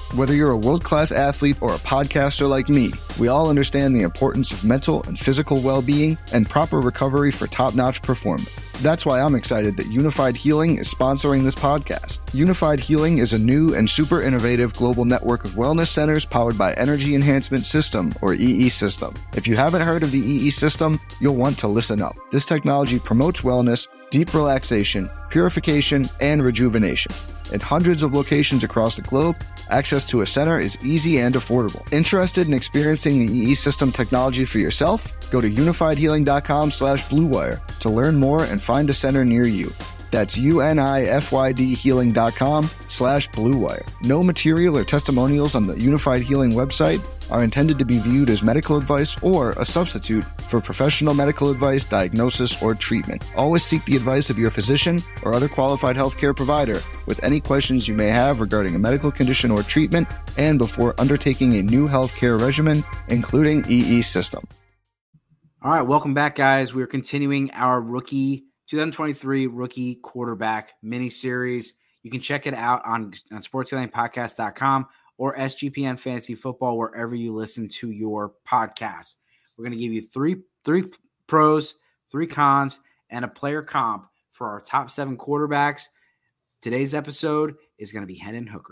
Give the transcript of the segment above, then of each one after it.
Whether you're a world-class athlete or a podcaster like me, we all understand the importance of mental and physical well-being and proper recovery for top-notch performance. That's why I'm excited that Unified Healing is sponsoring this podcast. Unified Healing is a new and super innovative global network of wellness centers powered by Energy Enhancement System, or EE System. If you haven't heard of the EE System, you'll want to listen up. This technology promotes wellness, deep relaxation, purification, and rejuvenation. In hundreds of locations across the globe, access to a center is easy and affordable. Interested in experiencing the EE System technology for yourself? Go to unifiedhealing.com/bluewire to learn more and find a center near you. That's unifydhealing.com/bluewire. No material or testimonials on the Unified Healing website are intended to be viewed as medical advice or a substitute for professional medical advice, diagnosis, or treatment. Always seek the advice of your physician or other qualified healthcare provider with any questions you may have regarding a medical condition or treatment and before undertaking a new healthcare regimen, including EE System. All right, welcome back, guys. We're continuing our 2023 rookie quarterback mini-series. You can check it out on sportshealingpodcast.com or SGPN Fantasy Football, wherever you listen to your podcast. We're going to give you three pros, 3 cons, and a player comp for our top 7 quarterbacks. Today's episode is going to be Hendon Hooker.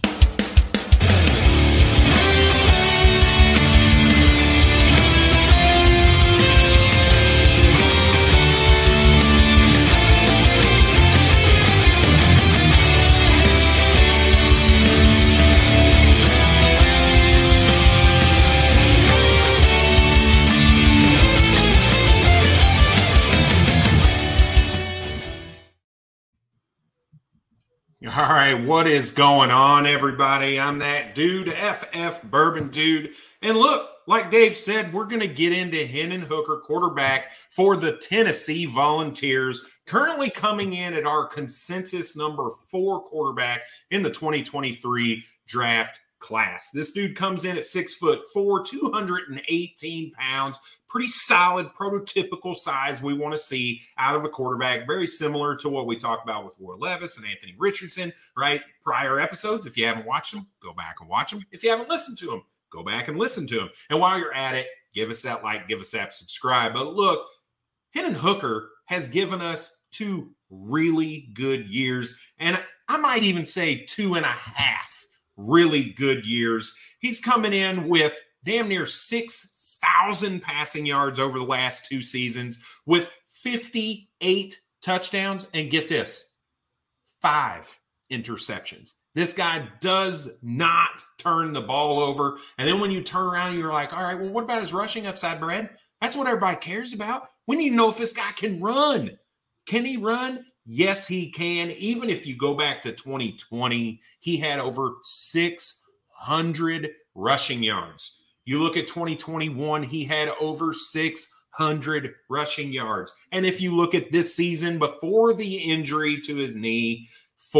All right, what is going on, everybody? I'm that dude, FF Bourbon Dude. And look, like Dave said, we're going to get into Hendon Hooker, quarterback for the Tennessee Volunteers, currently coming in at our consensus number 4 quarterback in the 2023 draft class. This dude comes in at 6'4", 218 pounds. Pretty solid, prototypical size we want to see out of a quarterback. Very similar to what we talked about with Will Levis and Anthony Richardson, right? Prior episodes. If you haven't watched them, go back and watch them. If you haven't listened to them, go back and listen to them. And while you're at it, give us that like, give us that subscribe. But look, Hendon Hooker has given us 2 really good years. And I might even say 2.5 really good years. He's coming in with damn near 6,000 passing yards over the last 2 seasons with 58 touchdowns. And get this, 5 interceptions. This guy does not turn the ball over. And then when you turn around, you're like, all right, well, what about his rushing upside, Brad? That's what everybody cares about. We need to know if this guy can run. Can he run? Yes, he can. Even if you go back to 2020, he had over 600 rushing yards. You look at 2021, he had over 600 rushing yards. And if you look at this season before the injury to his knee,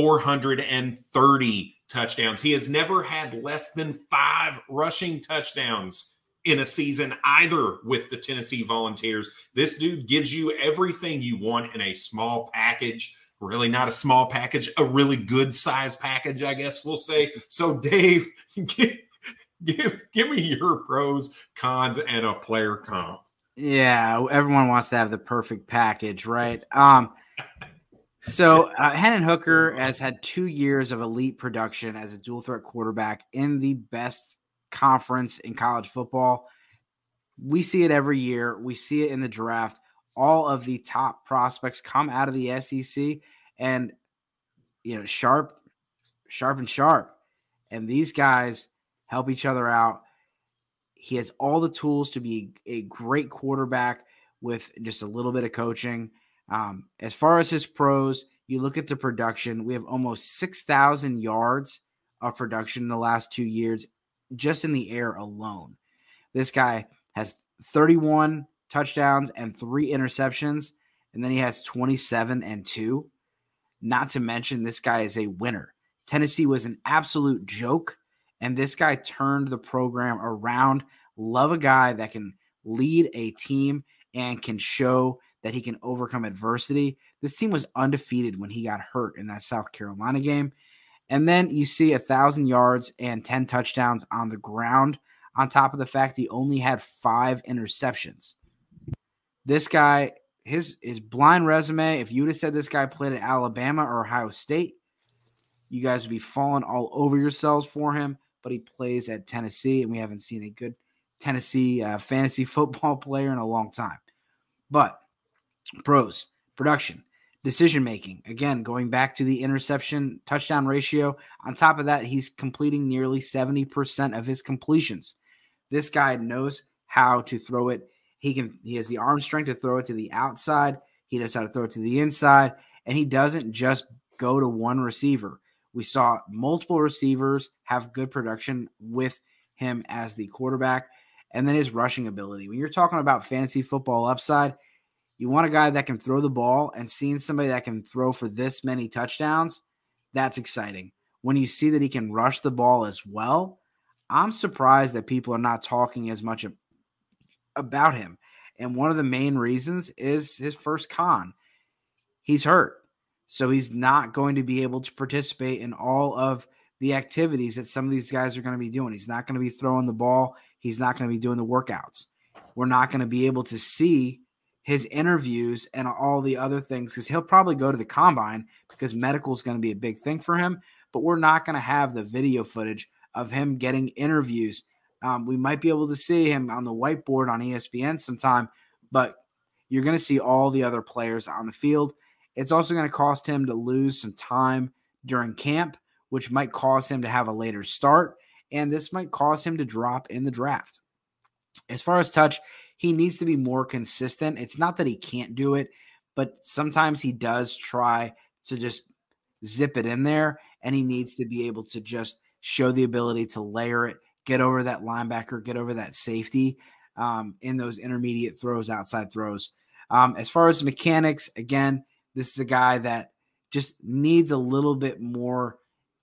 430 touchdowns. He has never had less than 5 rushing touchdowns in a season either with the Tennessee Volunteers. This dude gives you everything you want in a small package. Really not a small package, a really good size package, I guess we'll say. So Dave, give me your pros, cons, and a player comp. Yeah, everyone wants to have the perfect package, right? So Hendon Hooker has had 2 years of elite production as a dual threat quarterback in the best conference in college football. We see it every year. We see it in the draft. All of the top prospects come out of the SEC and, sharp. And these guys help each other out. He has all the tools to be a great quarterback with just a little bit of coaching. As far as his pros, you look at the production. We have almost 6,000 yards of production in the last 2 years, just in the air alone. This guy has 31 touchdowns and 3 interceptions, and then he has 27 and 2. Not to mention, this guy is a winner. Tennessee was an absolute joke, and this guy turned the program around. Love a guy that can lead a team and can show that he can overcome adversity. This team was undefeated when he got hurt in that South Carolina game. And then you see 1,000 yards and 10 touchdowns on the ground, on top of the fact he only had 5 interceptions. This guy, his blind resume, if you would have said this guy played at Alabama or Ohio State, you guys would be falling all over yourselves for him. But he plays at Tennessee, and we haven't seen a good Tennessee fantasy football player in a long time. But pros, production, decision-making, again, going back to the interception-touchdown ratio, on top of that, he's completing nearly 70% of his completions. This guy knows how to throw it. He has the arm strength to throw it to the outside. He knows how to throw it to the inside, and he doesn't just go to one receiver. We saw multiple receivers have good production with him as the quarterback, and then his rushing ability. When you're talking about fantasy football upside, you want a guy that can throw the ball, and seeing somebody that can throw for this many touchdowns, that's exciting. When you see that he can rush the ball as well, I'm surprised that people are not talking as much about him. And one of the main reasons is his first con. He's hurt. So he's not going to be able to participate in all of the activities that some of these guys are going to be doing. He's not going to be throwing the ball. He's not going to be doing the workouts. We're not going to be able to see his interviews and all the other things, because he'll probably go to the combine because medical is going to be a big thing for him. But we're not going to have the video footage of him getting interviews. We might be able to see him on the whiteboard on ESPN sometime, but you're going to see all the other players on the field. It's also going to cost him to lose some time during camp, which might cause him to have a later start, and this might cause him to drop in the draft. As far as touch, he needs to be more consistent. It's not that he can't do it, but sometimes he does try to just zip it in there, and he needs to be able to just show the ability to layer it, get over that linebacker, get over that safety in those intermediate throws, outside throws. As far as mechanics, again, this is a guy that just needs a little bit more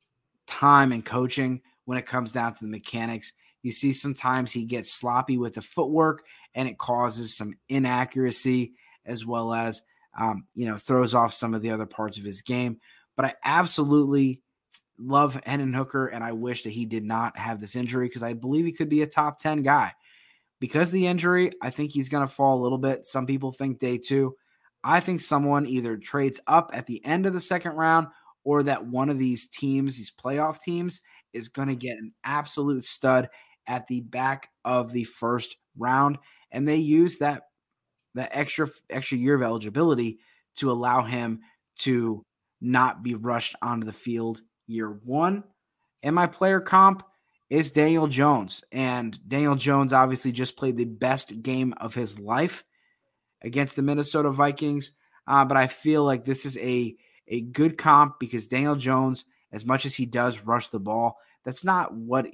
time and coaching when it comes down to the mechanics. You see sometimes he gets sloppy with the footwork, and it causes some inaccuracy, as well as, throws off some of the other parts of his game. But I absolutely love Hendon Hooker, and I wish that he did not have this injury, because I believe he could be a top 10 guy. Because of the injury, I think he's going to fall a little bit. Some people think day 2. I think someone either trades up at the end of the second round, or that one of these teams, these playoff teams, is going to get an absolute stud at the back of the first round. And they use that extra year of eligibility to allow him to not be rushed onto the field year 1. And my player comp is Daniel Jones. And Daniel Jones obviously just played the best game of his life against the Minnesota Vikings. But I feel like this is a good comp, because Daniel Jones, as much as he does rush the ball, that's not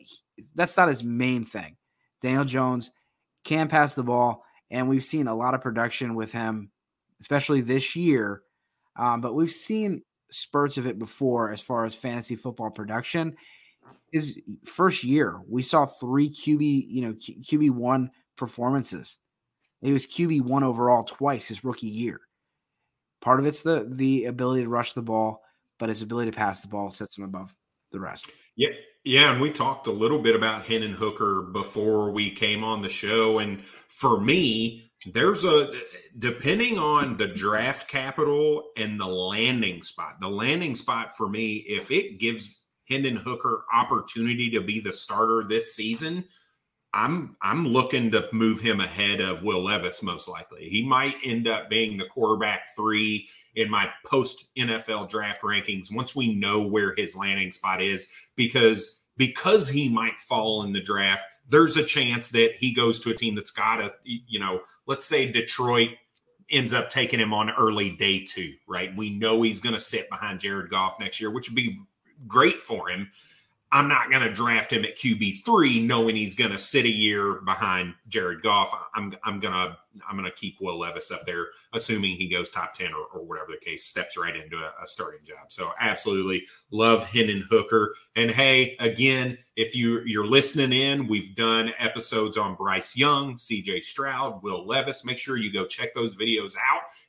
his main thing. Daniel Jones can pass the ball, and we've seen a lot of production with him, especially this year. But we've seen spurts of it before as far as fantasy football production. His first year, we saw 3 QB1 performances. He was QB1 overall twice his rookie year. Part of it's the ability to rush the ball, but his ability to pass the ball sets him above the rest. Yeah, and we talked a little bit about Hendon Hooker before we came on the show, and for me, depending on the draft capital and the landing spot. The landing spot for me, if it gives Hendon Hooker opportunity to be the starter this season, I'm looking to move him ahead of Will Levis, most likely. He might end up being the quarterback 3 in my post-NFL draft rankings once we know where his landing spot is, because he might fall in the draft, there's a chance that he goes to a team that's got a, let's say Detroit ends up taking him on early day 2, right? We know he's going to sit behind Jared Goff next year, which would be great for him. I'm not going to draft him at QB3 knowing he's going to sit a year behind Jared Goff. I'm going to keep Will Levis up there, assuming he goes top 10 or whatever the case, steps right into a starting job. So absolutely love Hendon Hooker. And hey, again, if you're listening in, we've done episodes on Bryce Young, CJ Stroud, Will Levis. Make sure you go check those videos out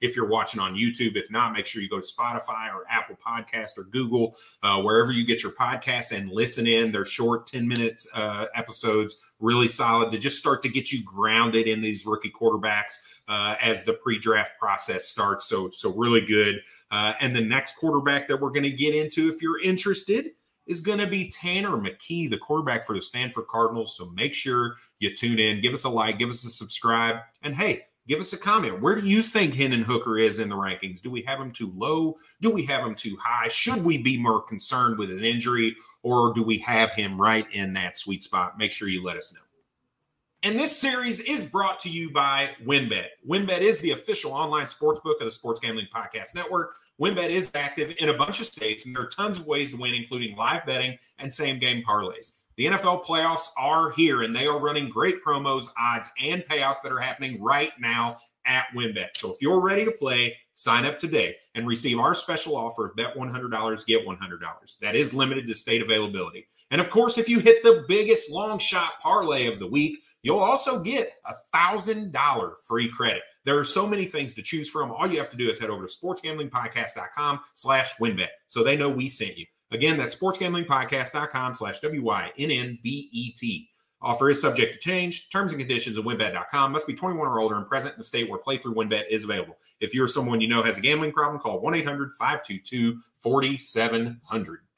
if you're watching on YouTube. If not, make sure you go to Spotify or Apple Podcast or Google, wherever you get your podcasts, and listen in. They're short 10-minute episodes, really solid to just start to get you grounded in these rookie quarterbacks as the pre-draft process starts. So really good. And the next quarterback that we're going to get into, if you're interested, is going to be Tanner McKee, the quarterback for the Stanford Cardinals. So make sure you tune in, give us a like, give us a subscribe, and hey, give us a comment. Where do you think Hendon Hooker is in the rankings? Do we have him too low? Do we have him too high? Should we be more concerned with an injury, or do we have him right in that sweet spot? Make sure you let us know. And this series is brought to you by WynnBET. WynnBET is the official online sportsbook of the Sports Gambling Podcast Network. WynnBET is active in a bunch of states, and there are tons of ways to win, including live betting and same-game parlays. The NFL playoffs are here, and they are running great promos, odds, and payouts that are happening right now at WynnBET. So if you're ready to play, sign up today and receive our special offer of bet $100, get $100. That is limited to state availability. And of course, if you hit the biggest long shot parlay of the week, you'll also get $1,000 free credit. There are so many things to choose from. All you have to do is head over to sportsgamblingpodcast.com/WynnBET so they know we sent you. Again, that's sportsgamblingpodcast.com/WYNNBET. Offer is subject to change. Terms and conditions at WynnBET.com. Must be 21 or older and present in the state where playthrough WynnBET is available. If you're someone you know has a gambling problem, call 1-800-522-4700.